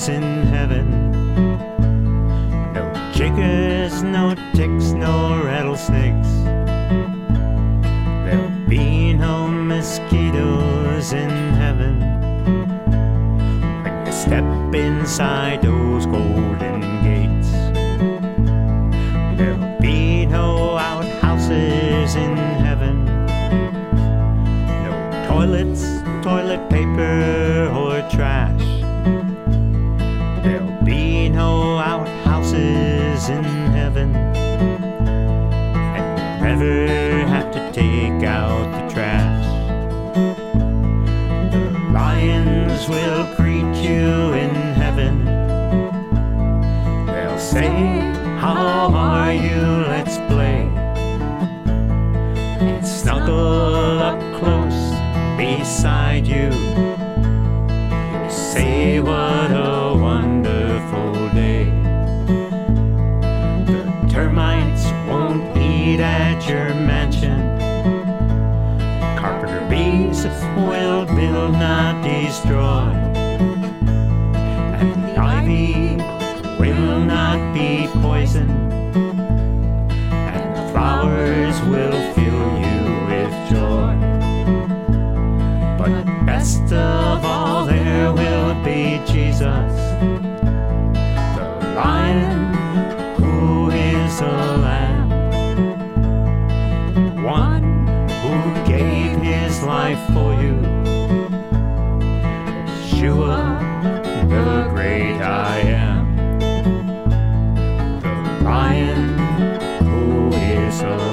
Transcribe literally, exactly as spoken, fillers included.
mosquitoes in heaven. No chiggers, no ticks, no rattlesnakes. There'll be no mosquitoes in heaven when you step inside those golden gates. There'll be no outhouses in heaven, no toilets, toilet paper or trash. There'll be no outhouses in heaven, and you'll never have to take out the trash. The lions will greet you in heaven. They'll say, "How are you? Let's play." And snuggle up close beside you. You say, "What a wonderful day." The termites won't eat at your mansion. Carpenter bees will build, not destroy. And the ivy will not be poisoned. And the flowers will fill you with joy. But best of all, there will be Jesus, the Lion who is a lamb, one who gave his life for you. Yeshua, the great I am, the Lion who is a lamb.